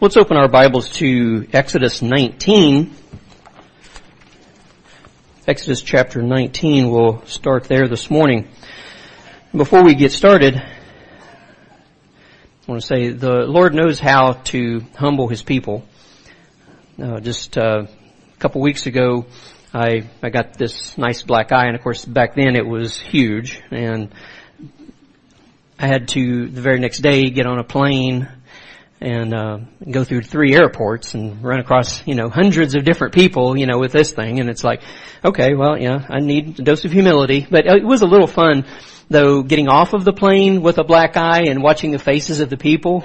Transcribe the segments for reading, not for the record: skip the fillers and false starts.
Let's open our Bibles to Exodus 19. Exodus chapter 19, we'll start there this morning. Before we get started, I want to say the Lord knows how to humble His people. Just a couple weeks ago, I got this nice black eye, and of course back then it was huge, and I had to, the very next day, get on a plane and go through 3 airports and run across, hundreds of different people, with this thing. And it's like, okay, well, yeah, I need a dose of humility. But it was a little fun, though, getting off of the plane with a black eye and watching the faces of the people,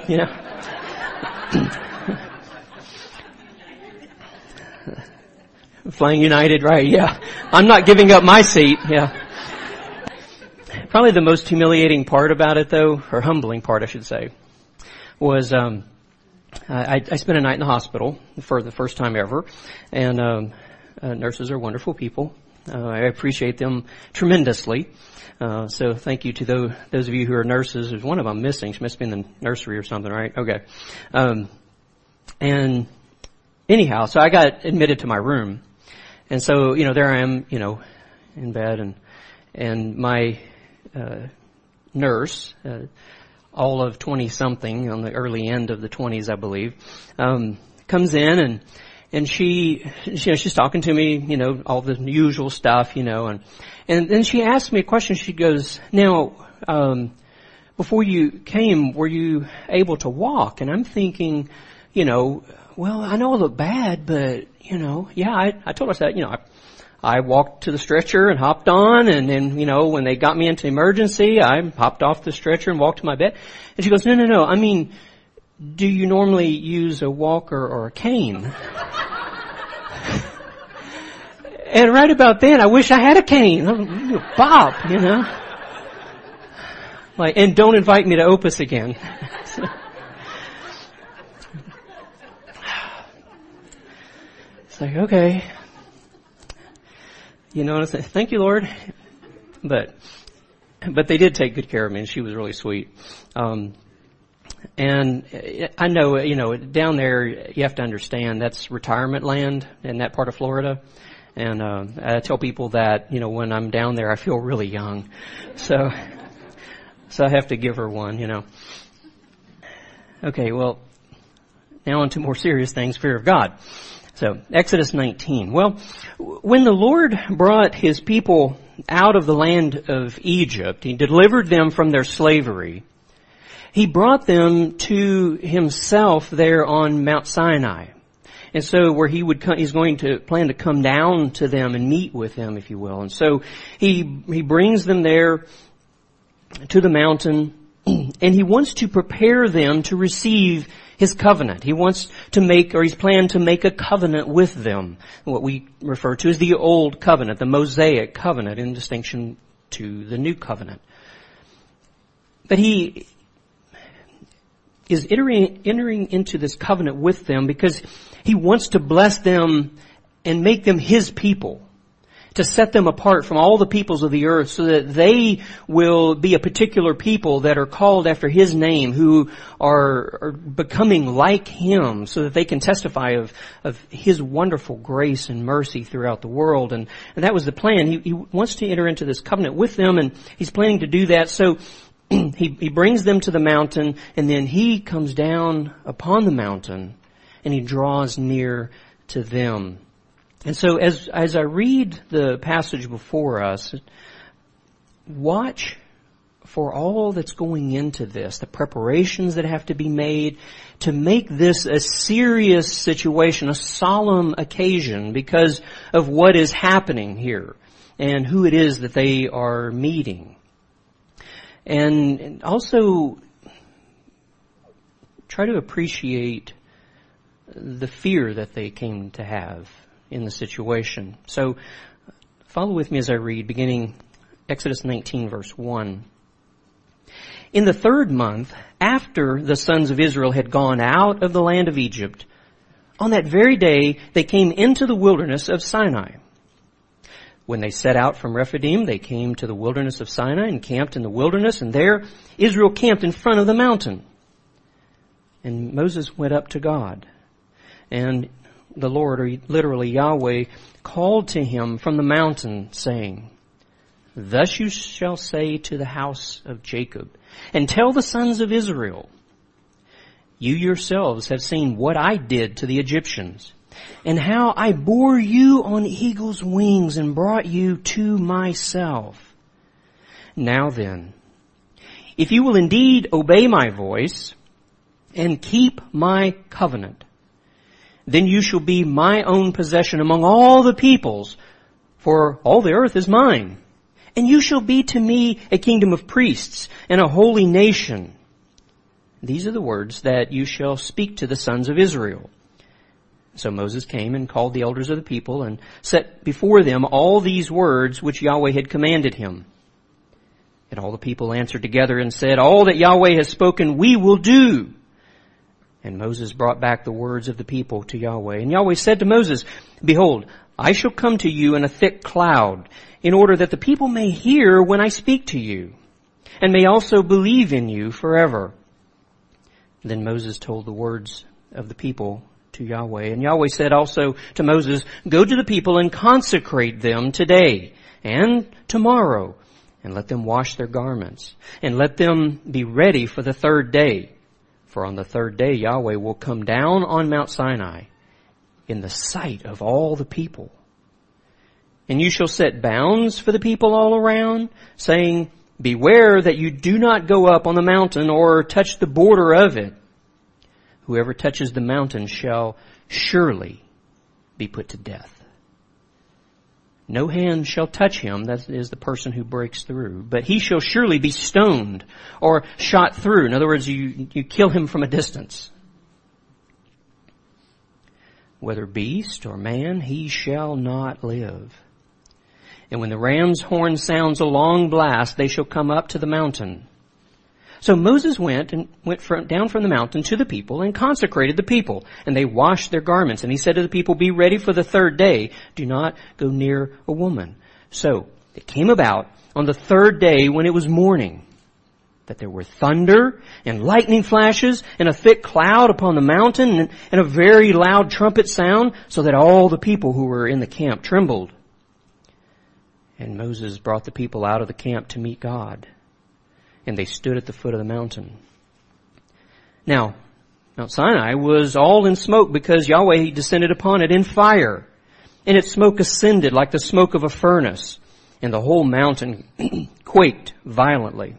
Flying United, right, yeah. I'm not giving up my seat, yeah. Probably the most humiliating part about it, though, or humbling part, I should say, was I spent a night in the hospital for the first time ever, and nurses are wonderful people. I appreciate them tremendously. So thank you to those of you who are nurses. There's one of them missing. She must be in the nursery or something, right? Okay. And anyhow, so I got admitted to my room, and so there I am, in bed, and my nurse, all of 20-something, on the early end of the 20s, I believe, comes in and she's talking to me, all the usual stuff, and then she asked me a question. She goes, "Now, before you came, were you able to walk?" And I'm thinking, well, I know I look bad, but, yeah, I told her that, I walked to the stretcher and hopped on, and then, when they got me into emergency, I hopped off the stretcher and walked to my bed. And she goes, no, I mean, do you normally use a walker or a cane? And right about then, I wish I had a cane. Bob, Like, and don't invite me to Opus again. It's like, okay. Thank you, Lord. But they did take good care of me, and she was really sweet. And I know, down there, you have to understand that's retirement land in that part of Florida. And I tell people that, when I'm down there, I feel really young. So I have to give her one, Okay, well, now on to more serious things, fear of God. So, Exodus 19. Well, when the Lord brought His people out of the land of Egypt, He delivered them from their slavery. He brought them to Himself there on Mount Sinai. And so where He's going to plan to come down to them and meet with them, if you will. And so He brings them there to the mountain, and He wants to prepare them to receive His covenant. He wants to He's planned to make a covenant with them, what we refer to as the Old Covenant, the Mosaic Covenant, in distinction to the New Covenant. But He is entering into this covenant with them because He wants to bless them and make them His people, to set them apart from all the peoples of the earth so that they will be a particular people that are called after His name, who are becoming like Him, so that they can testify of His wonderful grace and mercy throughout the world. And that was the plan. He wants to enter into this covenant with them, and He's planning to do that. So He brings them to the mountain, and then He comes down upon the mountain and He draws near to them. And so as I read the passage before us, watch for all that's going into this, the preparations that have to be made to make this a serious situation, a solemn occasion, because of what is happening here and who it is that they are meeting. And also try to appreciate the fear that they came to have in the situation. So follow with me as I read, beginning Exodus 19, verse 1. In the 3rd month, after the sons of Israel had gone out of the land of Egypt, on that very day they came into the wilderness of Sinai. When they set out from Rephidim, they came to the wilderness of Sinai and camped in the wilderness, and there Israel camped in front of the mountain. And Moses went up to God. And the Lord, or literally Yahweh, called to him from the mountain, saying, Thus you shall say to the house of Jacob, and tell the sons of Israel, You yourselves have seen what I did to the Egyptians, and how I bore you on eagle's wings and brought you to myself. Now then, if you will indeed obey my voice and keep my covenant, then you shall be my own possession among all the peoples, for all the earth is mine. And you shall be to me a kingdom of priests and a holy nation. These are the words that you shall speak to the sons of Israel. So Moses came and called the elders of the people and set before them all these words which Yahweh had commanded him. And all the people answered together and said, All that Yahweh has spoken we will do. And Moses brought back the words of the people to Yahweh. And Yahweh said to Moses, Behold, I shall come to you in a thick cloud, in order that the people may hear when I speak to you, and may also believe in you forever. Then Moses told the words of the people to Yahweh. And Yahweh said also to Moses, Go to the people and consecrate them today and tomorrow, and let them wash their garments, and let them be ready for the third day. For on the third day Yahweh will come down on Mount Sinai in the sight of all the people. And you shall set bounds for the people all around, saying, Beware that you do not go up on the mountain or touch the border of it. Whoever touches the mountain shall surely be put to death. No hand shall touch him, that is the person who breaks through, but he shall surely be stoned or shot through. In other words, you kill him from a distance. Whether beast or man, he shall not live. And when the ram's horn sounds a long blast, they shall come up to the mountain. So Moses went down from the mountain to the people and consecrated the people. And they washed their garments. And he said to the people, Be ready for the third day. Do not go near a woman. So it came about on the third day when it was morning that there were thunder and lightning flashes and a thick cloud upon the mountain and a very loud trumpet sound, so that all the people who were in the camp trembled. And Moses brought the people out of the camp to meet God. And they stood at the foot of the mountain. Now, Mount Sinai was all in smoke because Yahweh descended upon it in fire. And its smoke ascended like the smoke of a furnace. And the whole mountain quaked violently.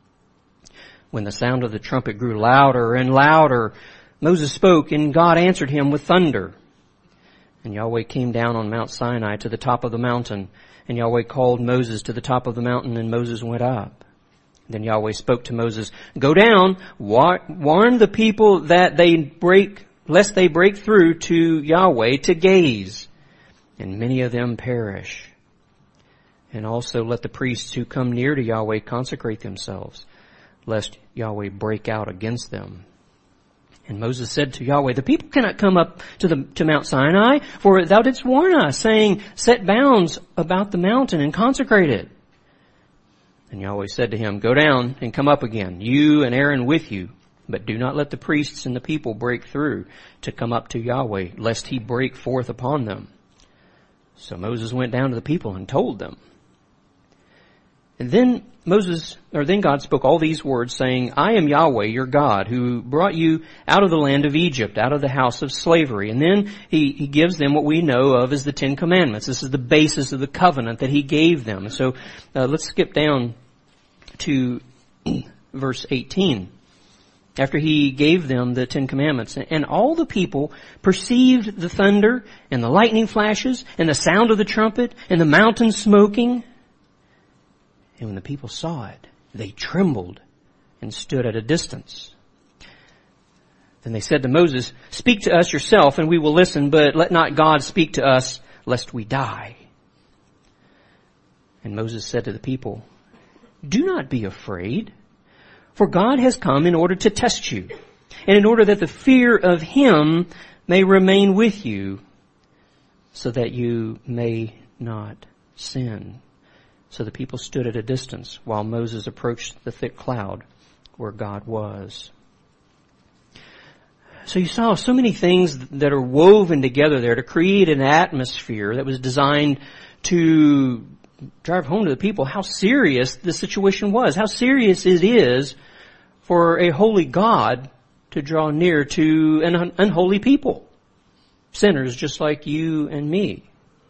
When the sound of the trumpet grew louder and louder, Moses spoke, and God answered him with thunder. And Yahweh came down on Mount Sinai to the top of the mountain. And Yahweh called Moses to the top of the mountain, and Moses went up. Then Yahweh spoke to Moses, Go down, warn the people that lest they break through to Yahweh to gaze, and many of them perish. And also let the priests who come near to Yahweh consecrate themselves, lest Yahweh break out against them. And Moses said to Yahweh, The people cannot come up to Mount Sinai, for thou didst warn us, saying, Set bounds about the mountain and consecrate it. And Yahweh said to him, Go down and come up again, you and Aaron with you, but do not let the priests and the people break through to come up to Yahweh, lest he break forth upon them. So Moses went down to the people and told them. And then God spoke all these words, saying, I am Yahweh, your God, who brought you out of the land of Egypt, out of the house of slavery. And then he gives them what we know of as the Ten Commandments. This is the basis of the covenant that he gave them. So let's skip down to verse 18. After he gave them the Ten Commandments, and all the people perceived the thunder and the lightning flashes and the sound of the trumpet and the mountain smoking. And when the people saw it, they trembled and stood at a distance. Then they said to Moses, Speak to us yourself, and we will listen, but let not God speak to us, lest we die. And Moses said to the people, Do not be afraid, for God has come in order to test you, and in order that the fear of him may remain with you, so that you may not sin. So the people stood at a distance while Moses approached the thick cloud where God was. So you saw so many things that are woven together there to create an atmosphere that was designed to drive home to the people how serious the situation was, how serious it is for a holy God to draw near to an unholy people, sinners just like you and me.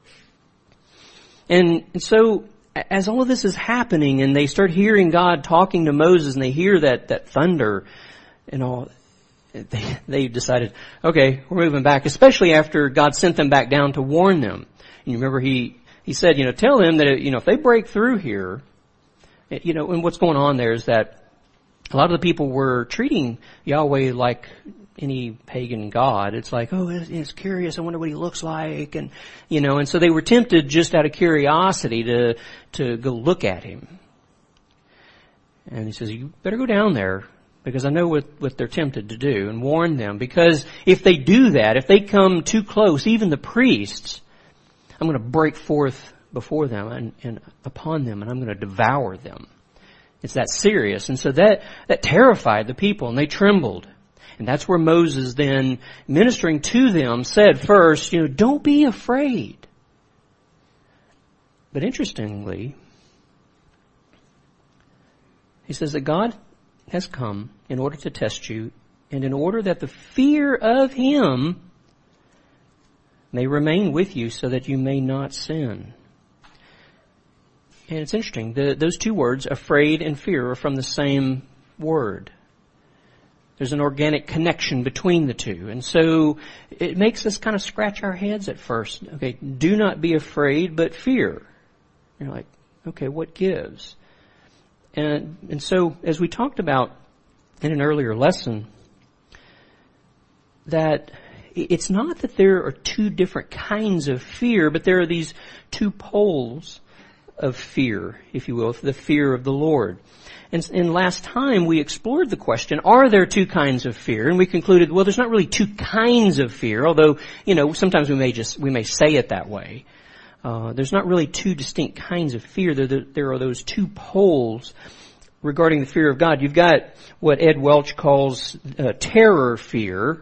And so as all of this is happening and they start hearing God talking to Moses and they hear that thunder and all, they decided, okay, we're moving back, especially after God sent them back down to warn them. And you remember he said, tell them that, if they break through here, and what's going on there is that a lot of the people were treating Yahweh like any pagan god. It's like, oh, it's curious. I wonder what he looks like. And, and so they were tempted just out of curiosity to go look at him. And he says, you better go down there because I know what they're tempted to do, and warn them, because if they do that, if they come too close, even the priests, I'm going to break forth before them and upon them, and I'm going to devour them. It's that serious. And so that terrified the people, and they trembled. And that's where Moses then, ministering to them, said first, don't be afraid. But interestingly, he says that God has come in order to test you, and in order that the fear of Him may remain with you so that you may not sin. And it's interesting, those two words, afraid and fear, are from the same word. There's an organic connection between the two. And so it makes us kind of scratch our heads at first. Okay, do not be afraid, but fear. You're like, okay, what gives? And so, as we talked about in an earlier lesson, that it's not that there are two different kinds of fear, but there are these two poles of fear, if you will, the fear of the Lord. And last time we explored the question, are there two kinds of fear? And we concluded, well, there's not really two kinds of fear, although, sometimes we may say it that way. There's not really two distinct kinds of fear. There are those two poles regarding the fear of God. You've got what Ed Welch calls terror fear,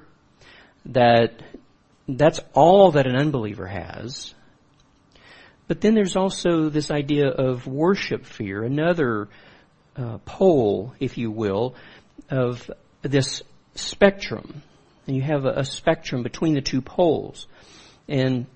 that's all that an unbeliever has. But then there's also this idea of worship fear, another pole, if you will, of this spectrum. And you have a spectrum between the two poles. And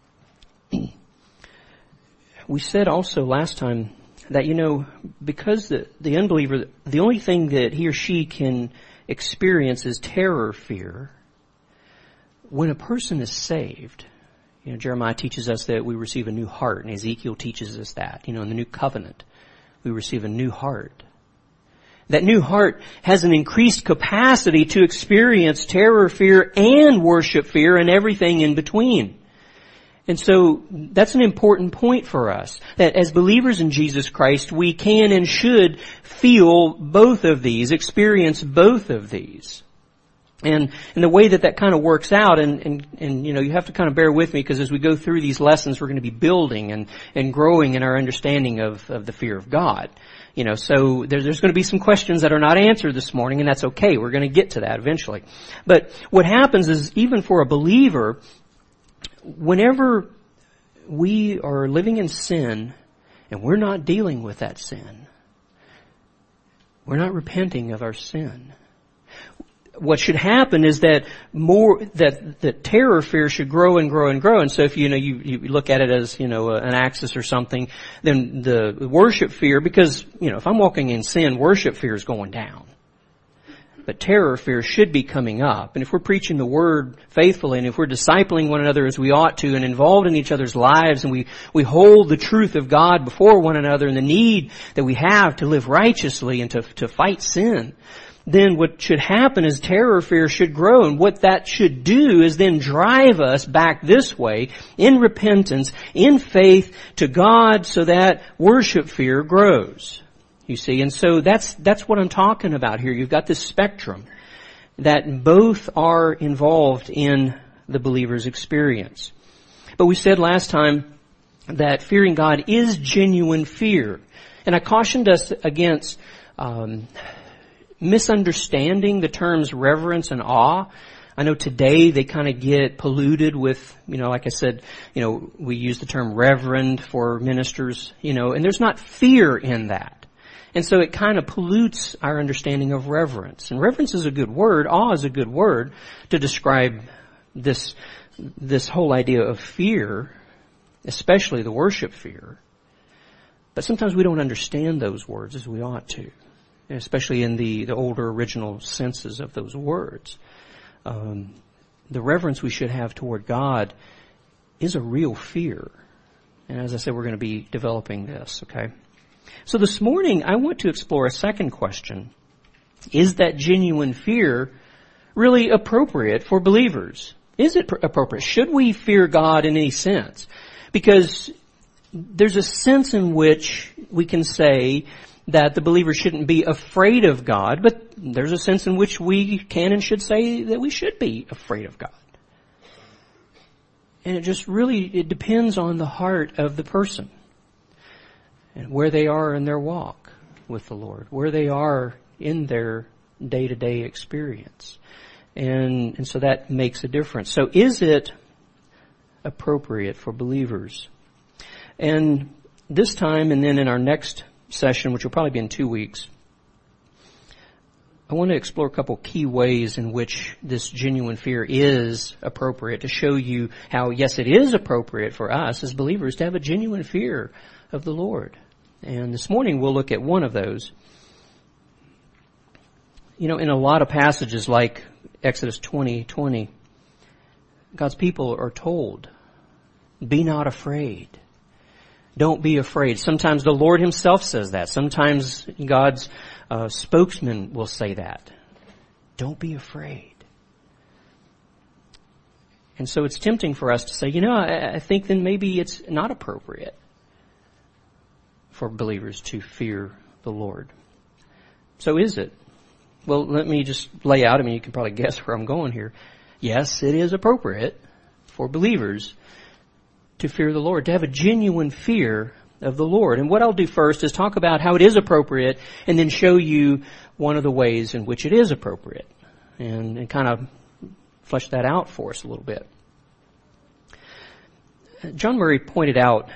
we said also last time that, because the unbeliever, the only thing that he or she can experience is terror fear. When a person is saved, Jeremiah teaches us that we receive a new heart, and Ezekiel teaches us that, in the new covenant, we receive a new heart. That new heart has an increased capacity to experience terror fear and worship fear and everything in between. And so that's an important point for us, that as believers in Jesus Christ, we can and should feel both of these, experience both of these. And the way that kind of works out, and you have to kind of bear with me, because as we go through these lessons, we're going to be building and growing in our understanding of the fear of God. So there's going to be some questions that are not answered this morning, and that's okay. We're going to get to that eventually. But what happens is, even for a believer, whenever we are living in sin and we're not dealing with that sin, we're not repenting of our sin. What should happen is that that terror fear should grow and grow and grow. And so if you look at it as an axis or something, then the worship fear, because if I'm walking in sin, worship fear is going down. But terror fear should be coming up. And if we're preaching the Word faithfully, and if we're discipling one another as we ought to, and involved in each other's lives, and we hold the truth of God before one another and the need that we have to live righteously and to fight sin, then what should happen is terror fear should grow. And what that should do is then drive us back this way in repentance, in faith to God, so that worship fear grows. You see, and so that's what I'm talking about here. You've got this spectrum that both are involved in the believer's experience. But we said last time that fearing God is genuine fear. And I cautioned us against misunderstanding the terms reverence and awe. I know today they kind of get polluted with, like I said, we use the term reverend for ministers, and there's not fear in that. And so it kind of pollutes our understanding of reverence. And reverence is a good word. Awe is a good word to describe this whole idea of fear, especially the worship fear. But sometimes we don't understand those words as we ought to, especially in the older original senses of those words. The reverence we should have toward God is a real fear. And as I said, we're going to be developing this, okay? So this morning, I want to explore a second question. Is that genuine fear really appropriate for believers? Is it appropriate? Should we fear God in any sense? Because there's a sense in which we can say that the believer shouldn't be afraid of God, but there's a sense in which we can and should say that we should be afraid of God. And it depends on the heart of the person and where they are in their walk with the Lord, where they are in their day-to-day experience. And so that makes a difference. So is it appropriate for believers? And this time, and then in our next session, which will probably be in 2 weeks, I want to explore a couple key ways in which this genuine fear is appropriate to show you how, yes, it is appropriate for us as believers to have a genuine fear of the Lord. And this morning we'll look at one of those. In a lot of passages like Exodus 20:20, God's people are told, be not afraid. Don't be afraid. Sometimes the Lord himself says that. Sometimes God's spokesman will say that. Don't be afraid. And so it's tempting for us to say, I think then maybe it's not appropriate for believers to fear the Lord. So is it? Well, let me just lay out. You can probably guess where I'm going here. Yes, it is appropriate for believers to fear the Lord, to have a genuine fear of the Lord. And what I'll do first is talk about how it is appropriate and then show you one of the ways in which it is appropriate and kind of flesh that out for us a little bit. John Murray pointed out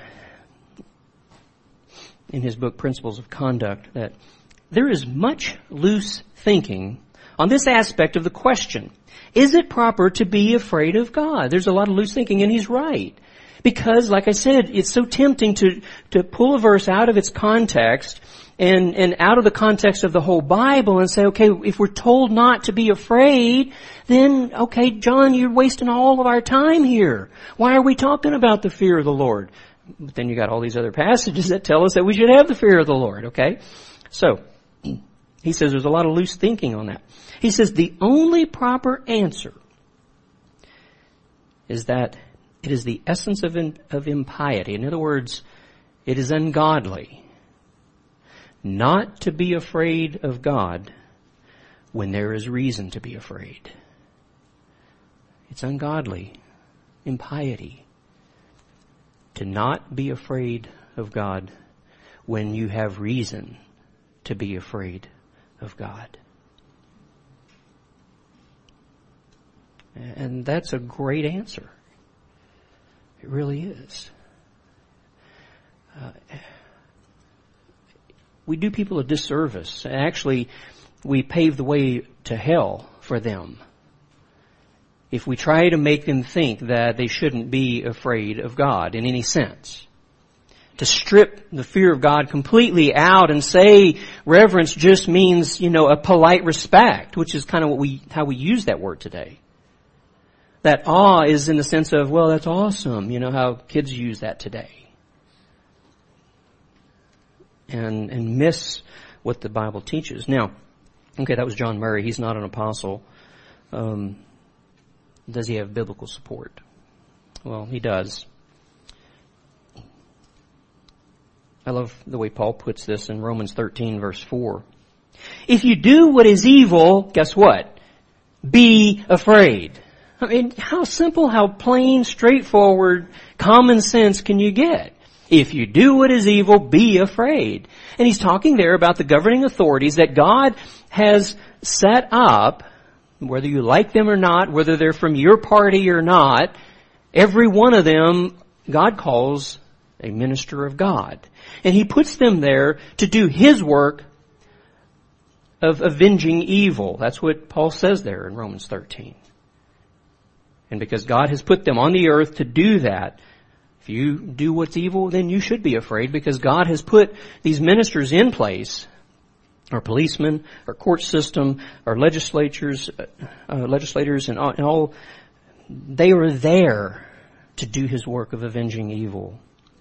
in his book Principles of Conduct that there is much loose thinking on this aspect of the question. Is it proper to be afraid of God? There's a lot of loose thinking, and he's right. Because, like I said, it's so tempting to pull a verse out of its context and out of the context of the whole Bible and say, okay, if we're told not to be afraid, then, okay, John, you're wasting all of our time here. Why are we talking about the fear of the Lord? But then you got all these other passages that tell us that we should have the fear of the Lord, okay? So, he says there's a lot of loose thinking on that. He says the only proper answer is that it is the essence of impiety. In other words, it is ungodly not to be afraid of God when there is reason to be afraid. It's ungodly, impiety, to not be afraid of God when you have reason to be afraid of God. And that's a great answer. It really is. We do people a disservice. Actually, we pave the way to hell for them if we try to make them think that they shouldn't be afraid of God in any sense. To strip the fear of God completely out and say reverence just means, a polite respect, which is kind of how we use that word today. That awe is in the sense of, well, that's awesome. How kids use that today. And miss what the Bible teaches. Now, okay, that was John Murray. He's not an apostle. Does he have biblical support? Well, he does. I love the way Paul puts this in Romans 13, verse 4. If you do what is evil, guess what? Be afraid. How simple, how plain, straightforward, common sense can you get? If you do what is evil, be afraid. And he's talking there about the governing authorities that God has set up whether you like them or not, whether they're from your party or not, every one of them God calls a minister of God. And He puts them there to do His work of avenging evil. That's what Paul says there in Romans 13. And because God has put them on the earth to do that, if you do what's evil, then you should be afraid, because God has put these ministers in place, our policemen, our court system, our legislators and all, they are there to do His work of avenging evil.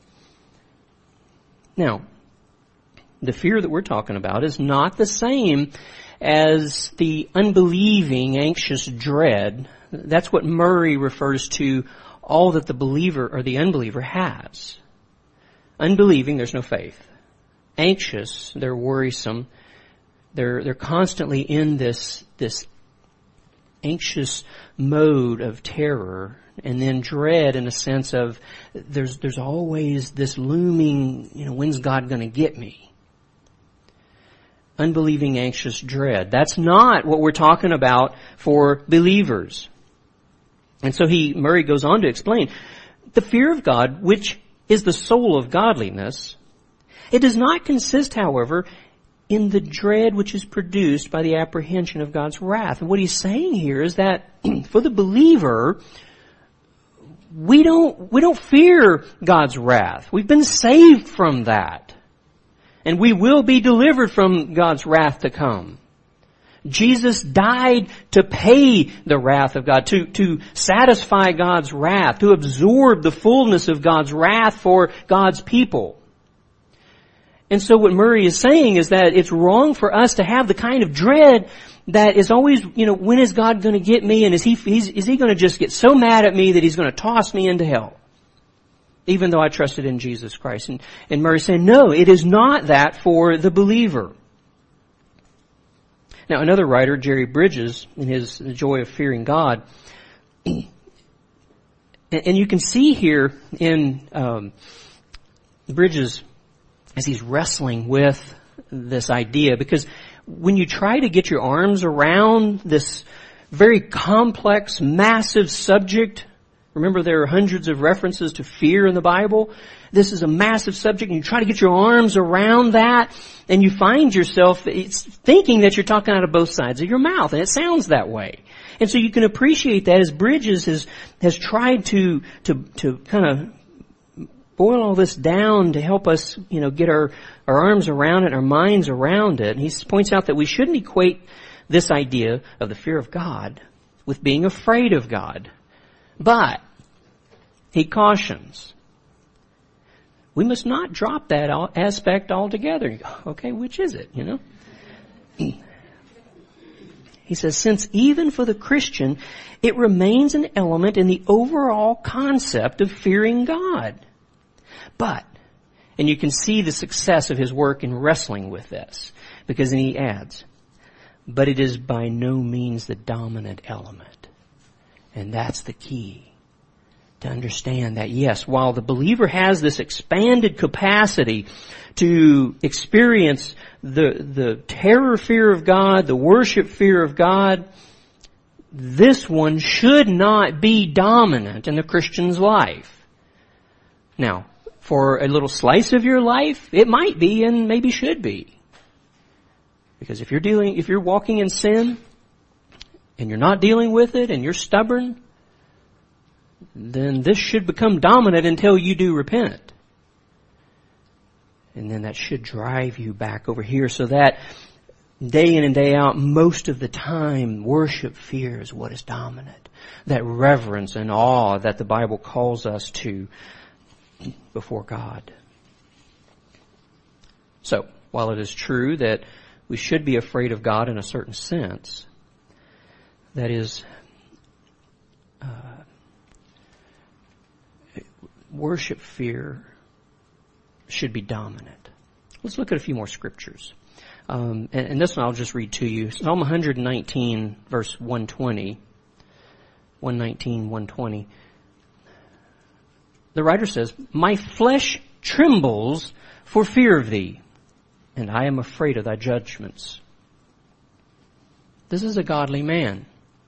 Now, the fear that we're talking about is not the same as the unbelieving, anxious dread. That's what Murray refers to all that the believer or the unbeliever has. Unbelieving, there's no faith. Anxious, they're worrisome. They're constantly in this anxious mode of terror, and then dread in a sense of there's always this looming, when's God going to get me? Unbelieving, anxious dread. That's not what we're talking about for believers. And so Murray goes on to explain, the fear of God, which is the soul of godliness, it does not consist, however, in the dread which is produced by the apprehension of God's wrath. And what he's saying here is that for the believer, we don't fear God's wrath. We've been saved from that. And we will be delivered from God's wrath to come. Jesus died to pay the wrath of God, to satisfy God's wrath, to absorb the fullness of God's wrath for God's people. And so what Murray is saying is that it's wrong for us to have the kind of dread that is always, when is God going to get me? And is he going to just get so mad at me that He's going to toss me into hell? Even though I trusted in Jesus Christ. And Murray's saying, no, it is not that for the believer. Now, another writer, Jerry Bridges, in his The Joy of Fearing God, and you can see here in Bridges, as he's wrestling with this idea, because when you try to get your arms around this very complex, massive subject, remember there are hundreds of references to fear in the Bible. This is a massive subject, and you try to get your arms around that, and you find yourself thinking that you're talking out of both sides of your mouth, and it sounds that way. And so you can appreciate that as Bridges has tried to kind of boil all this down to help us, get our arms around it, our minds around it. And he points out that we shouldn't equate this idea of the fear of God with being afraid of God. But he cautions, we must not drop that aspect altogether. You go, okay, which is it, He says, since even for the Christian, it remains an element in the overall concept of fearing God. But, and you can see the success of his work in wrestling with this, because then he adds, but it is by no means the dominant element. And that's the key. To understand that, yes, while the believer has this expanded capacity to experience the terror fear of God, the worship fear of God, this one should not be dominant in the Christian's life. Now, for a little slice of your life, it might be and maybe should be. Because if you're walking in sin and you're not dealing with it and you're stubborn, then this should become dominant until you do repent. And then that should drive you back over here, so that day in and day out, most of the time, worship fear is what is dominant. That reverence and awe that the Bible calls us to before God. So, while it is true that we should be afraid of God in a certain sense, that is, worship fear should be dominant. Let's look at a few more scriptures. And this one I'll just read to you. Psalm 119, verse 120. 119, 120. The writer says, my flesh trembles for fear of thee, and I am afraid of thy judgments. This is a godly man.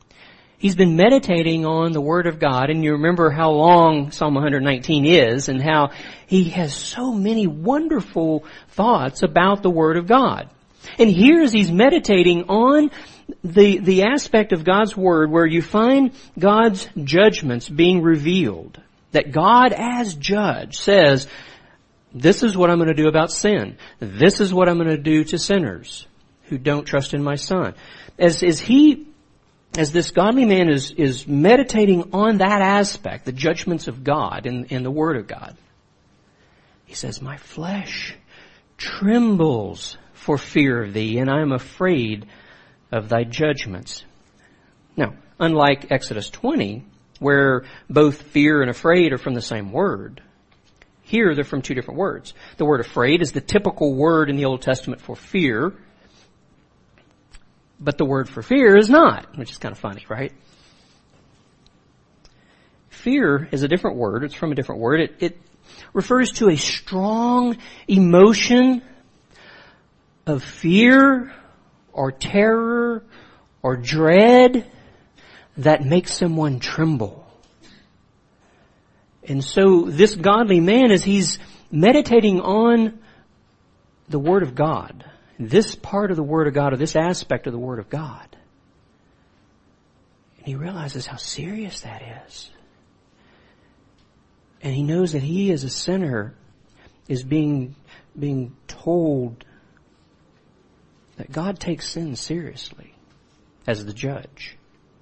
He's been meditating on the Word of God, and you remember how long Psalm 119 is and how he has so many wonderful thoughts about the Word of God. And here as he's meditating on the aspect of God's Word where you find God's judgments being revealed, that God as judge says, this is what I'm going to do about sin. This is what I'm going to do to sinners who don't trust in my Son. As this godly man is meditating on that aspect, the judgments of God in the Word of God, he says, my flesh trembles for fear of thee, and I am afraid of thy judgments. Now, unlike Exodus 20, where both fear and afraid are from the same word, here they're from two different words. The word afraid is the typical word in the Old Testament for fear, but the word for fear is not, which is kind of funny, right? Fear is a different word. It's from a different word. It refers to a strong emotion of fear or terror or dread that makes someone tremble. And so this godly man, as he's meditating on the Word of God, this part of the Word of God, or this aspect of the Word of God, and he realizes how serious that is. And he knows that he as a sinner is being told that God takes sin seriously as the judge.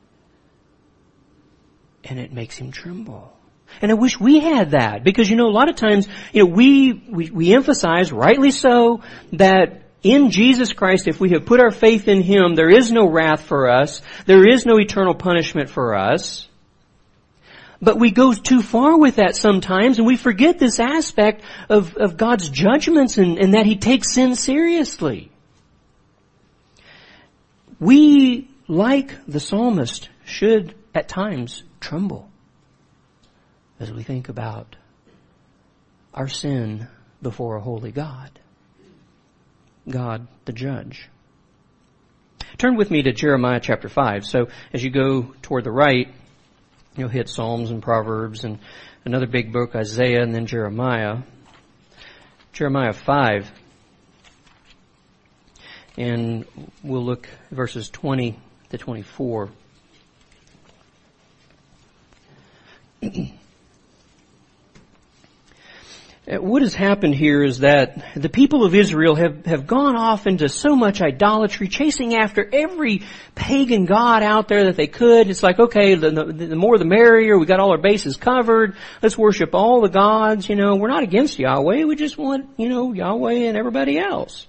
And it makes him tremble. And I wish we had that, because a lot of times, we emphasize, rightly so, that in Jesus Christ, if we have put our faith in Him, there is no wrath for us. There is no eternal punishment for us. But we go too far with that sometimes, and we forget this aspect of God's judgments and that He takes sin seriously. We, like the psalmist, should at times tremble as we think about our sin before a holy God. God, the judge. Turn with me to Jeremiah chapter 5. So as you go toward the right, you'll hit Psalms and Proverbs and another big book, Isaiah, and then Jeremiah. Jeremiah 5. And we'll look at verses 20 to 24. What has happened here is that the people of Israel have gone off into so much idolatry, chasing after every pagan god out there that they could. It's like, okay, the more the merrier. We got all our bases covered. Let's worship all the gods. We're not against Yahweh. We just want, Yahweh and everybody else.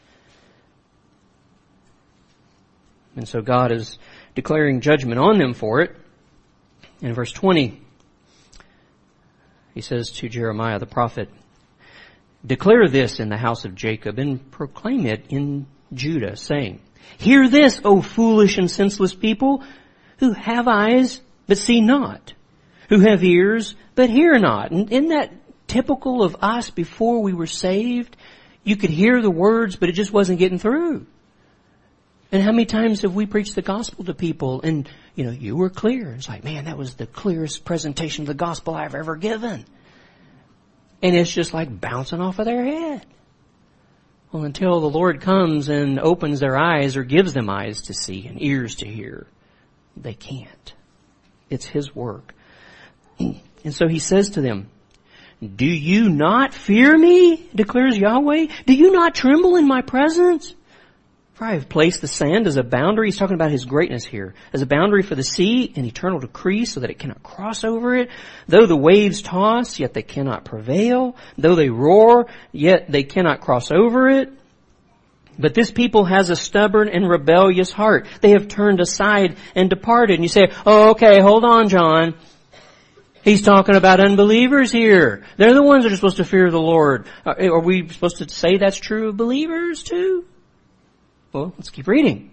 And so God is declaring judgment on them for it. In verse 20, He says to Jeremiah the prophet, declare this in the house of Jacob and proclaim it in Judah, saying, hear this, O foolish and senseless people, who have eyes but see not, who have ears but hear not. And isn't that typical of us before we were saved? You could hear the words, but it just wasn't getting through. And how many times have we preached the gospel to people and, you were clear. It's like, man, that was the clearest presentation of the gospel I've ever given. And it's just like bouncing off of their head. Well, until the Lord comes and opens their eyes or gives them eyes to see and ears to hear, they can't. It's His work. And so He says to them, do you not fear me, declares Yahweh? Do you not tremble in my presence? For I have placed the sand as a boundary. He's talking about His greatness here. As a boundary for the sea, an eternal decree so that it cannot cross over it. Though the waves toss, yet they cannot prevail. Though they roar, yet they cannot cross over it. But this people has a stubborn and rebellious heart. They have turned aside and departed. And you say, oh, okay, hold on, John. He's talking about unbelievers here. They're the ones that are supposed to fear the Lord. Are we supposed to say that's true of believers too? Well, let's keep reading.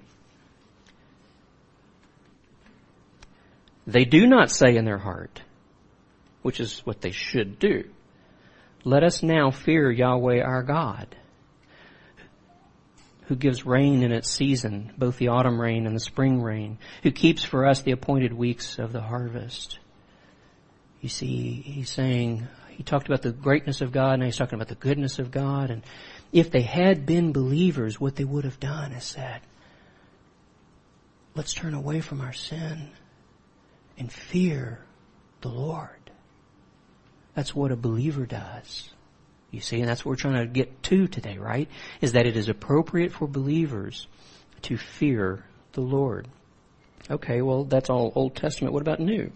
They do not say in their heart, which is what they should do, let us now fear Yahweh our God, who gives rain in its season, both the autumn rain and the spring rain, who keeps for us the appointed weeks of the harvest. You see, he's saying, he talked about the greatness of God, and he's talking about the goodness of God. And if they had been believers, what they would have done is said, let's turn away from our sin and fear the Lord. That's what a believer does. You see, and that's what we're trying to get to today, right? Is that it is appropriate for believers to fear the Lord. Okay, well, that's all Old Testament. What about New?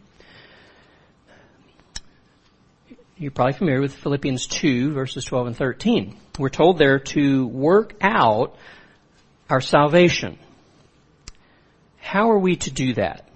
You're probably familiar with Philippians 2, verses 12 and 13. We're told there to work out our salvation. How are we to do that?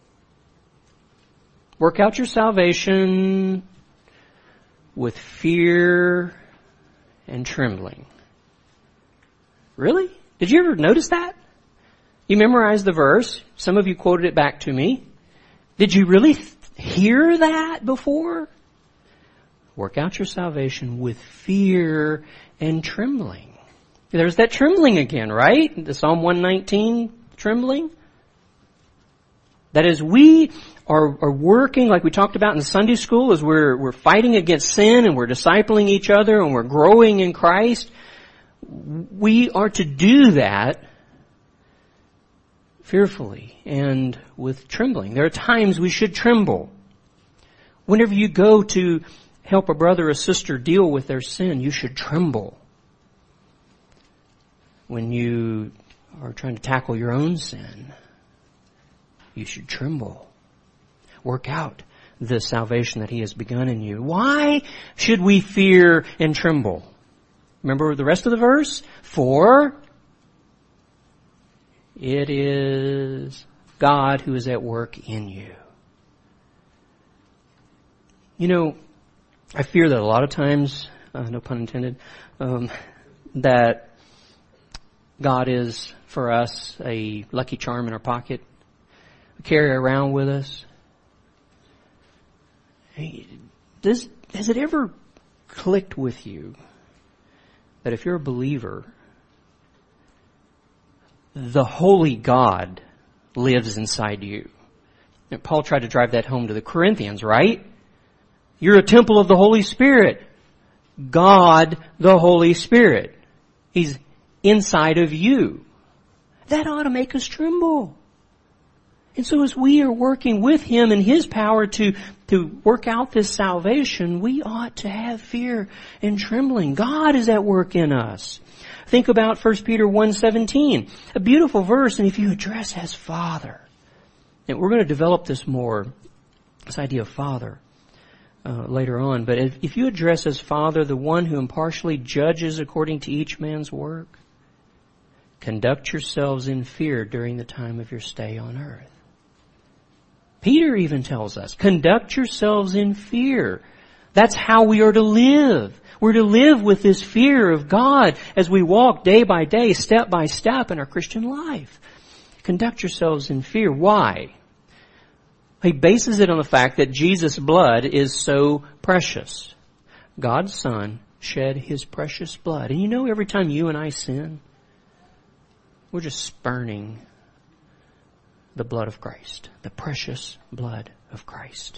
Work out your salvation with fear and trembling. Really? Did you ever notice that? You memorized the verse. Some of you quoted it back to me. Did you really hear that before? Work out your salvation with fear and trembling. There's that trembling again, right? The Psalm 119 trembling. That is, we are working, like we talked about in Sunday school, as we're fighting against sin and we're discipling each other and we're growing in Christ. We are to do that fearfully and with trembling. There are times we should tremble. Whenever you go to help a brother or sister deal with their sin, you should tremble. When you are trying to tackle your own sin, you should tremble. Work out the salvation that He has begun in you. Why should we fear and tremble? Remember the rest of the verse? For it is God who is at work in you. You know, I fear that a lot of times, no pun intended, that God is for us a lucky charm in our pocket. We carry it around with us. Has it ever clicked with you that if you're a believer, the holy God lives inside you? And Paul tried to drive that home to the Corinthians, right? You're a temple of the Holy Spirit. God, the Holy Spirit. He's inside of you. That ought to make us tremble. And so as we are working with Him and His power to work out this salvation, we ought to have fear and trembling. God is at work in us. Think about 1 Peter 1:17, a beautiful verse, and if you address as Father, and we're going to develop this more, this idea of Father, later on, but if you address as Father the one who impartially judges according to each man's work, conduct yourselves in fear during the time of your stay on earth. Peter even tells us, conduct yourselves in fear. That's how we are to live. We're to live with this fear of God as we walk day by day, step by step in our Christian life. Conduct yourselves in fear. Why? He bases it on the fact that Jesus' blood is so precious. God's Son shed His precious blood. And you know, every time you and I sin, we're just spurning the blood of Christ, the precious blood of Christ.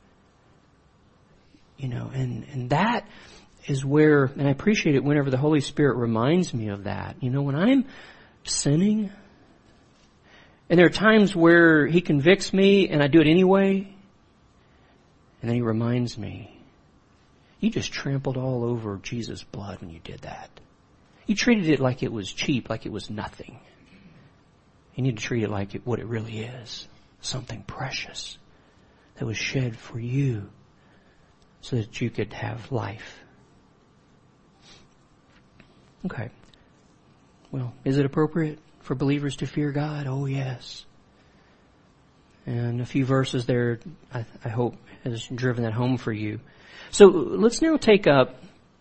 You know, and that is where, and I appreciate it whenever the Holy Spirit reminds me of that. You know, when I'm sinning, and there are times where He convicts me and I do it anyway, and then He reminds me, you just trampled all over Jesus' blood when you did that. You treated it like it was cheap, like it was nothing. You need to treat it like what it really is. Something precious that was shed for you so that you could have life. Okay. Well, is it appropriate for believers to fear God? Oh, yes. And a few verses there, I hope, has driven that home for you. So let's now take up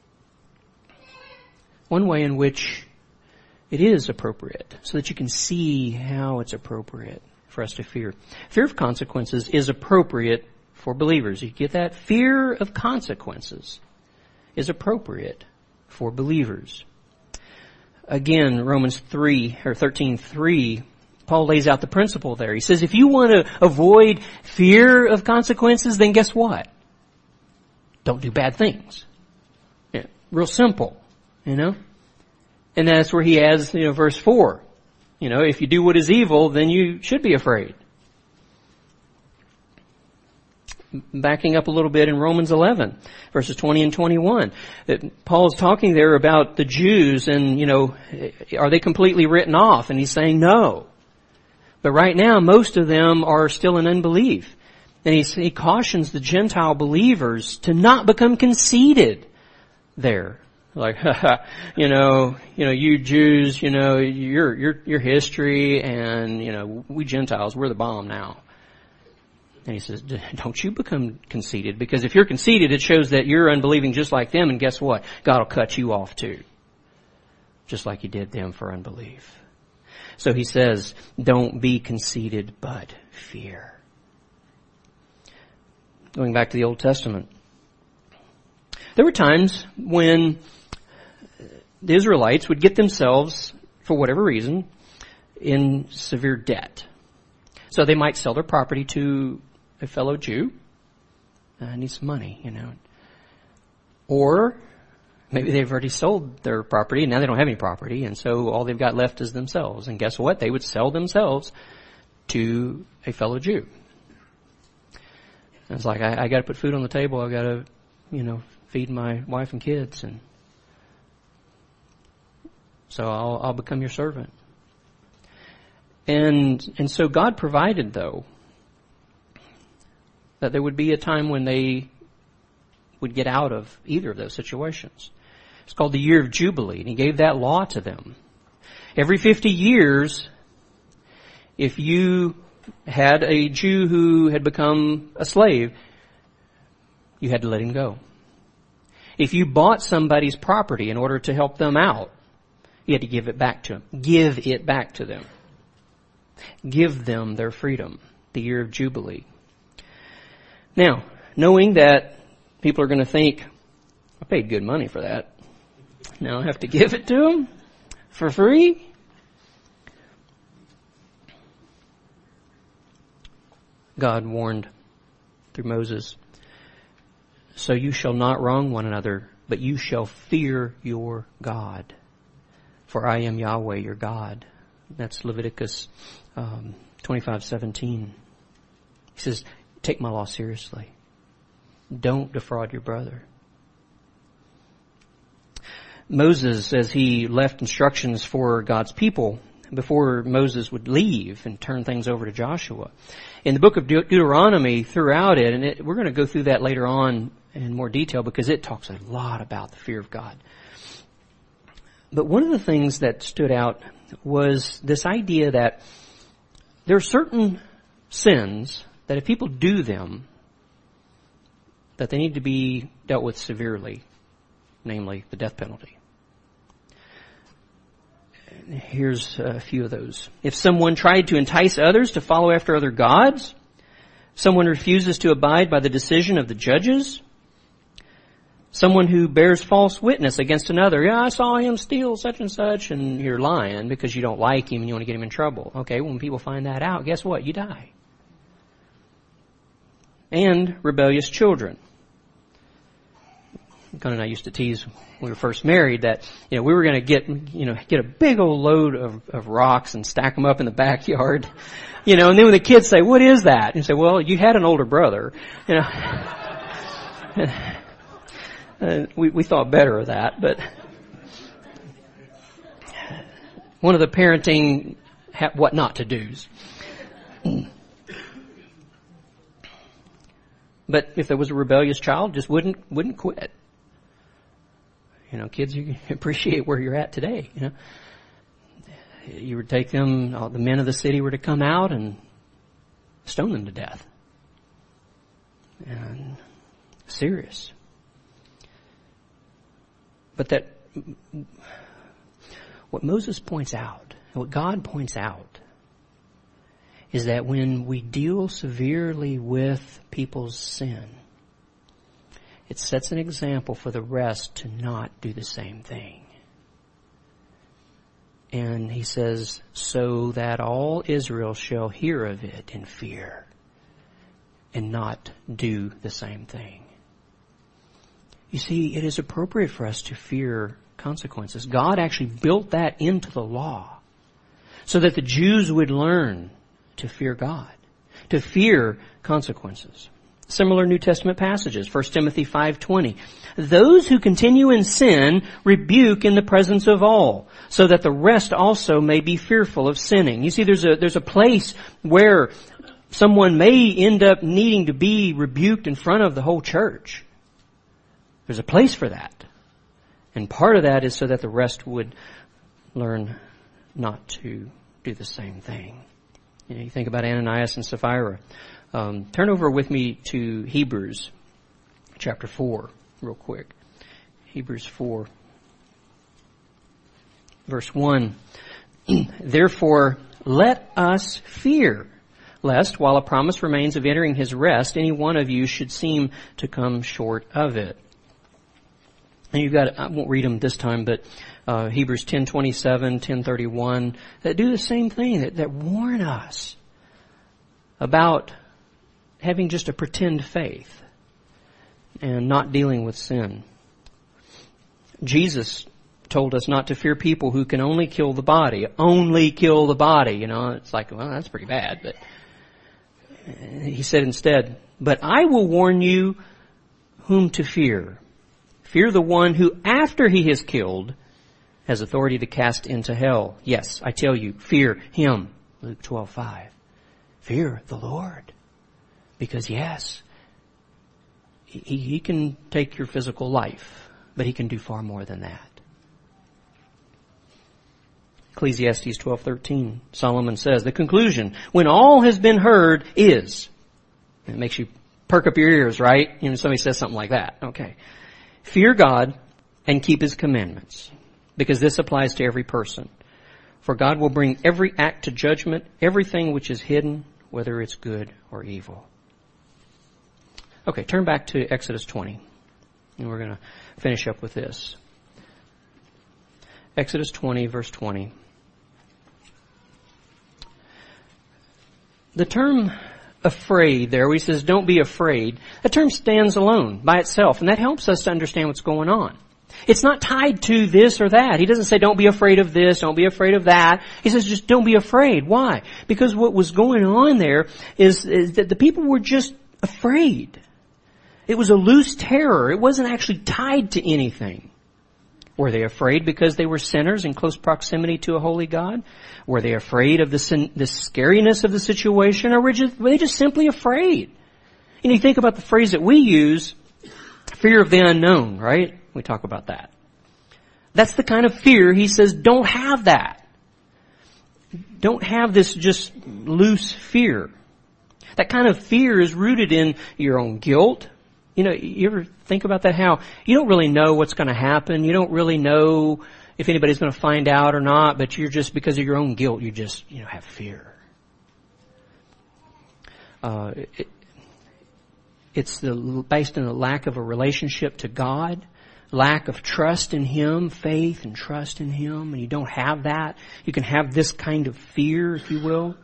one way in which it is appropriate, so that you can see how it's appropriate for us to fear. Fear of consequences is appropriate for believers. You get that? Fear of consequences is appropriate for believers. Again, Romans 13:3, Paul lays out the principle there. He says, if you want to avoid fear of consequences, then guess what? Don't do bad things. Yeah, real simple, And that's where he adds, verse 4. If you do what is evil, then you should be afraid. Backing up a little bit in Romans 11, verses 20 and 21. Paul's talking there about the Jews and, are they completely written off? And he's saying no. But right now, most of them are still in unbelief. And he cautions the Gentile believers to not become conceited there. Like, you Jews, your history and, we Gentiles, we're the bomb now. And he says, don't you become conceited, because if you're conceited, it shows that you're unbelieving just like them, and guess what? God will cut you off too. Just like he did them for unbelief. So he says, don't be conceited, but fear. Going back to the Old Testament. There were times when the Israelites would get themselves, for whatever reason, in severe debt. So they might sell their property to a fellow Jew. I need some money, Or maybe they've already sold their property and now they don't have any property, and so all they've got left is themselves. And guess what? They would sell themselves to a fellow Jew. And it's like, I got to put food on the table. I got to, feed my wife and kids, and so I'll become your servant. And so God provided, though, that there would be a time when they would get out of either of those situations. It's called the year of Jubilee, and he gave that law to them. Every 50 years, if you had a Jew who had become a slave, you had to let him go. If you bought somebody's property in order to help them out, you had to give it back to them. Give it back to them. Give them their freedom, the year of Jubilee. Now, knowing that people are going to think, I paid good money for that. Now I have to give it to them for free? God warned through Moses, so you shall not wrong one another, but you shall fear your God. For I am Yahweh your God. That's Leviticus 25:17. He says, take my law seriously. Don't defraud your brother. Moses, as he left instructions for God's people, before Moses would leave and turn things over to Joshua, in the book of Deuteronomy, throughout it, and we're going to go through that later on in more detail because it talks a lot about the fear of God. But one of the things that stood out was this idea that there are certain sins that if people do them, that they need to be dealt with severely, namely the death penalty. Here's a few of those. If someone tried to entice others to follow after other gods, someone refuses to abide by the decision of the judges, someone who bears false witness against another. Yeah, I saw him steal such and such, and you're lying because you don't like him and you want to get him in trouble. Okay, when people find that out, guess what? You die. And rebellious children. Gunn and I used to tease when we were first married that, we were going to get a big old load of rocks and stack them up in the backyard, and then when the kids say, what is that? And you say, well, you had an older brother, we thought better of that, but one of the parenting what not to do's. But if there was a rebellious child, just wouldn't quit. Kids, you appreciate where you're at today. You would take them, the men of the city were to come out and stone them to death. And serious. But what Moses points out, and what God points out, is that when we deal severely with people's sin, it sets an example for the rest to not do the same thing. And he says, so that all Israel shall hear of it and fear and not do the same thing. You see, it is appropriate for us to fear consequences. God actually built that into the law so that the Jews would learn to fear God, to fear consequences. Similar New Testament passages, 1 Timothy 5:20. Those who continue in sin rebuke in the presence of all, so that the rest also may be fearful of sinning. You see, there's a place where someone may end up needing to be rebuked in front of the whole church. There's a place for that. And part of that is so that the rest would learn not to do the same thing. You know, you think about Ananias and Sapphira. Turn over with me to Hebrews chapter 4 real quick. Hebrews 4 verse 1. Therefore, let us fear, lest while a promise remains of entering his rest, any one of you should seem to come short of it. And you've got, I won't read them this time, but Hebrews 10:27, 10:31, that do the same thing, that warn us about having just a pretend faith and not dealing with sin. Jesus told us not to fear people who can only kill the body. Only kill the body. You know, it's like, well, that's pretty bad. But he said instead, but I will warn you whom to fear. Fear the one who, after he is killed, has authority to cast into hell. Yes, I tell you, fear him. Luke 12:5. Fear the Lord. Because yes, he can take your physical life, but he can do far more than that. Ecclesiastes 12:13, Solomon says, the conclusion, when all has been heard, is. It makes you perk up your ears, right? You know, somebody says something like that. Okay. Fear God and keep his commandments, because this applies to every person. For God will bring every act to judgment, everything which is hidden, whether it's good or evil. Okay, turn back to Exodus 20, and we're going to finish up with this. Exodus 20, verse 20. The term afraid there, where he says, don't be afraid, that term stands alone by itself, and that helps us to understand what's going on. It's not tied to this or that. He doesn't say, don't be afraid of this, don't be afraid of that. He says, just don't be afraid. Why? Because what was going on there is that the people were just afraid. It was a loose terror. It wasn't actually tied to anything. Were they afraid because they were sinners in close proximity to a holy God? Were they afraid of the scariness of the situation? Or were they just simply afraid? And you think about the phrase that we use, fear of the unknown, right? We talk about that. That's the kind of fear he says, don't have that. Don't have this just loose fear. That kind of fear is rooted in your own guilt. You know, you ever think about that? How you don't really know what's going to happen. You don't really know if anybody's going to find out or not, but you're just, because of your own guilt, you just, have fear. It's based on a lack of a relationship to God, lack of trust in him, faith and trust in him, and you don't have that. You can have this kind of fear, if you will.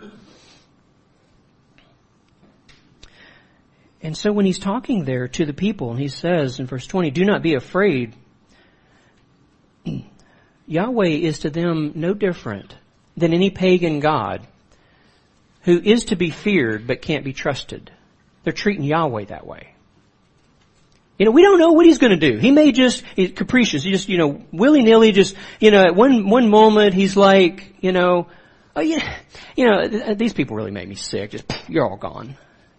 And so when he's talking there to the people, and he says in verse 20, do not be afraid, Yahweh is to them no different than any pagan god who is to be feared but can't be trusted. They're treating Yahweh that way. We don't know what he's going to do. He may just, he's capricious. He just, willy-nilly just, at one moment he's like, oh yeah, these people really made me sick. Just, you're all gone.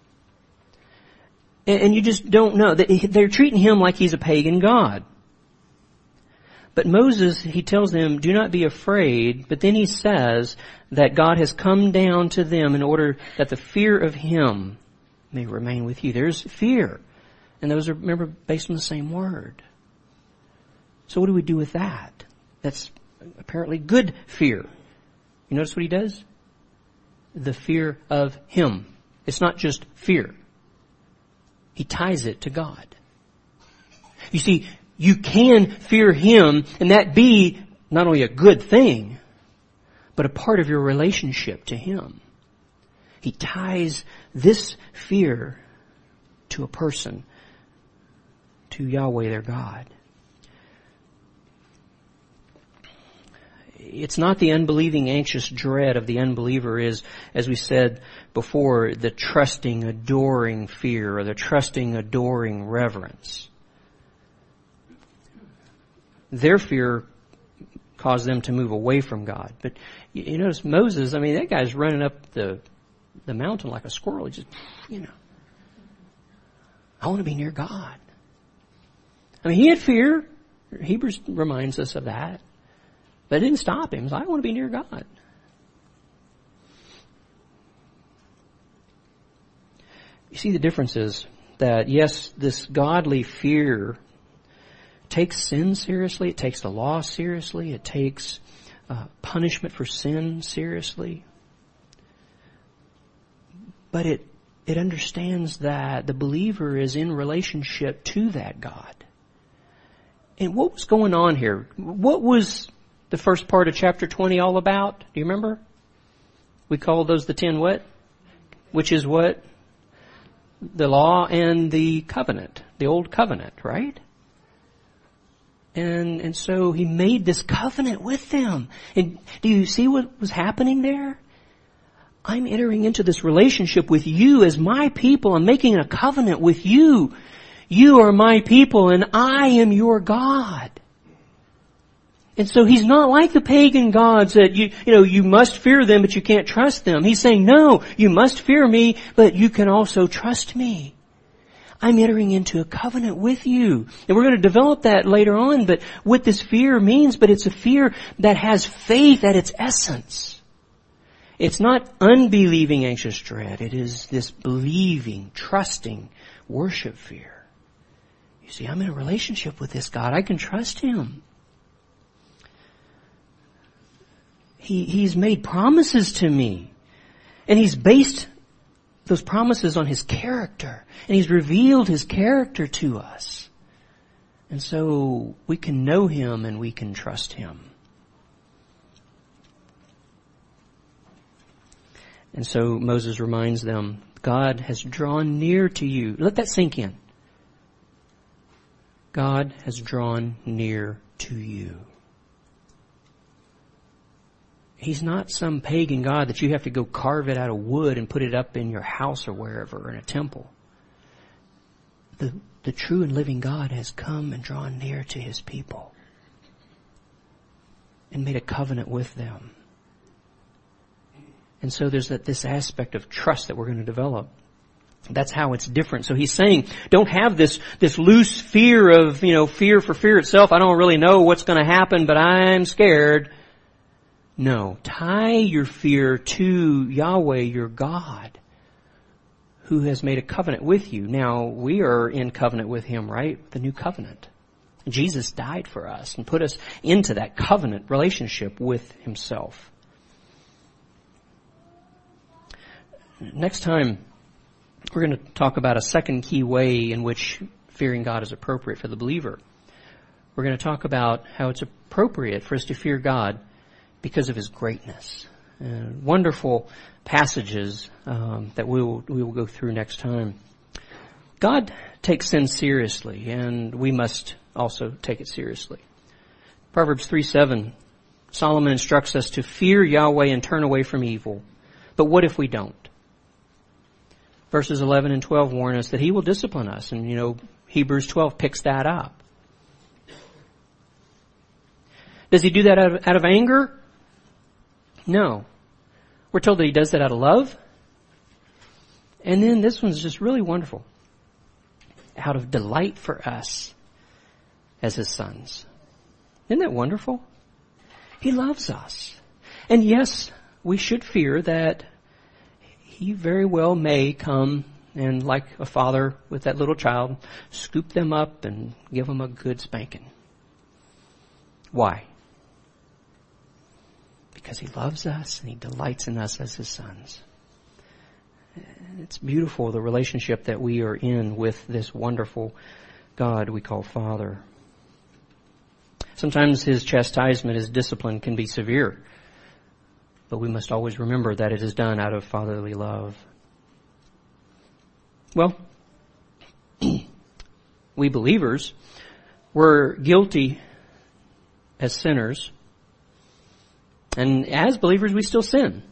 And you just don't know. They're treating him like he's a pagan god. But Moses, he tells them, do not be afraid. But then he says that God has come down to them in order that the fear of him may remain with you. There's fear. And those are, remember, based on the same word. So what do we do with that? That's apparently good fear. You notice what he does? The fear of him. It's not just fear. He ties it to God. You see, you can fear him and that be not only a good thing, but a part of your relationship to Him. He ties this fear to a person, to Yahweh their God. It's not the unbelieving, anxious dread of the unbeliever is, as we said before, the trusting, adoring fear or the trusting, adoring reverence. Their fear caused them to move away from God. But you notice Moses, that guy's running up the mountain like a squirrel. He just, I want to be near God. He had fear. Hebrews reminds us of that. But it didn't stop him. He was like, I want to be near God. You see, the difference is that, yes, this godly fear takes sin seriously. It takes the law seriously. It takes punishment for sin seriously. But it understands that the believer is in relationship to that God. And what was going on here? What was the first part of chapter 20 all about? Do you remember? We call those the 10 what? Which is what? The law and the covenant. The old covenant, right? And so He made this covenant with them. And do you see what was happening there? I'm entering into this relationship with you as my people. I'm making a covenant with you. You are my people and I am your God. And so He's not like the pagan gods that you must fear them but you can't trust them. He's saying, no, you must fear me but you can also trust me. I'm entering into a covenant with you. And we're going to develop that later on, but what this fear means, but it's a fear that has faith at its essence. It's not unbelieving, anxious dread. It is this believing, trusting, worship fear. You see, I'm in a relationship with this God. I can trust Him. He's made promises to me. And He's based those promises on His character. And He's revealed His character to us. And so we can know Him and we can trust Him. And so Moses reminds them, God has drawn near to you. Let that sink in. God has drawn near to you. He's not some pagan God that you have to go carve it out of wood and put it up in your house or wherever, in a temple. The true and living God has come and drawn near to His people and made a covenant with them. And so there's this aspect of trust that we're going to develop. That's how it's different. So He's saying, don't have this loose fear of, fear for fear itself. I don't really know what's going to happen, but I'm scared. No, tie your fear to Yahweh, your God, who has made a covenant with you. Now, we are in covenant with Him, right? The new covenant. Jesus died for us and put us into that covenant relationship with Himself. Next time, we're going to talk about a second key way in which fearing God is appropriate for the believer. We're going to talk about how it's appropriate for us to fear God because of His greatness. Wonderful passages that we will go through next time. God takes sin seriously, and we must also take it seriously. Proverbs 3:7, Solomon instructs us to fear Yahweh and turn away from evil. But what if we don't? Verses 11 and 12 warn us that He will discipline us. And, Hebrews 12 picks that up. Does He do that out of anger? No. We're told that He does that out of love. And then this one's just really wonderful. Out of delight for us as His sons. Isn't that wonderful? He loves us. And yes, we should fear that He very well may come and, like a father with that little child, scoop them up and give them a good spanking. Why? Because He loves us and He delights in us as His sons. It's beautiful, the relationship that we are in with this wonderful God we call Father. Sometimes His chastisement, His discipline can be severe. But we must always remember that it is done out of fatherly love. Well, we believers were guilty as sinners. And as believers, we still sin.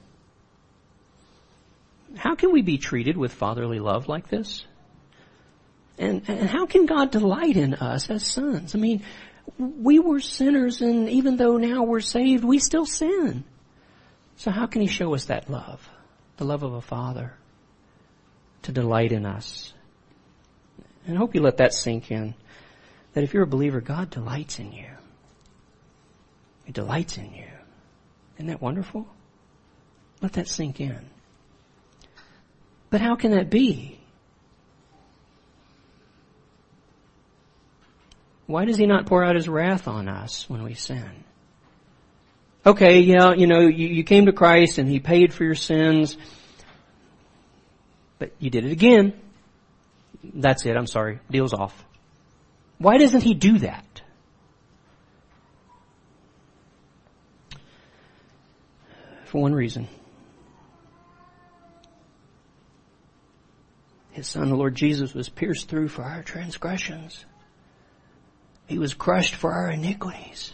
How can we be treated with fatherly love like this? And how can God delight in us as sons? I mean, we were sinners, and even though now we're saved, we still sin. So how can He show us that love? The love of a father to delight in us. And I hope you let that sink in. That if you're a believer, God delights in you. He delights in you. Isn't that wonderful? Let that sink in. But how can that be? Why does He not pour out His wrath on us when we sin? Okay, yeah, you came to Christ and He paid for your sins, but you did it again. That's it, I'm sorry. Deal's off. Why doesn't He do that? For one reason. His Son, the Lord Jesus, was pierced through for our transgressions. He was crushed for our iniquities.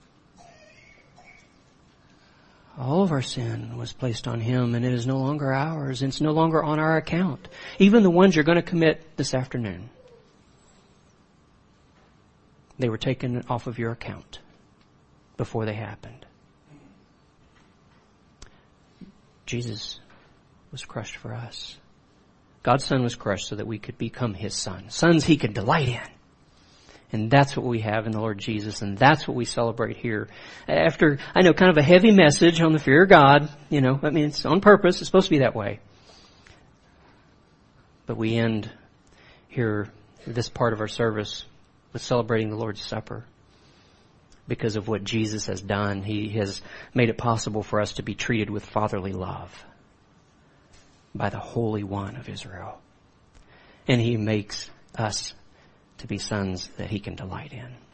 All of our sin was placed on Him, and it is no longer ours. It's no longer on our account. Even the ones you're going to commit this afternoon. They were taken off of your account before they happened. Jesus was crushed for us. God's Son was crushed so that we could become His Son. Sons He could delight in. And that's what we have in the Lord Jesus, and that's what we celebrate here. After, I know, kind of a heavy message on the fear of God, it's on purpose, it's supposed to be that way. But we end here, this part of our service, with celebrating the Lord's Supper. Because of what Jesus has done, He has made it possible for us to be treated with fatherly love by the Holy One of Israel. And He makes us to be sons that He can delight in.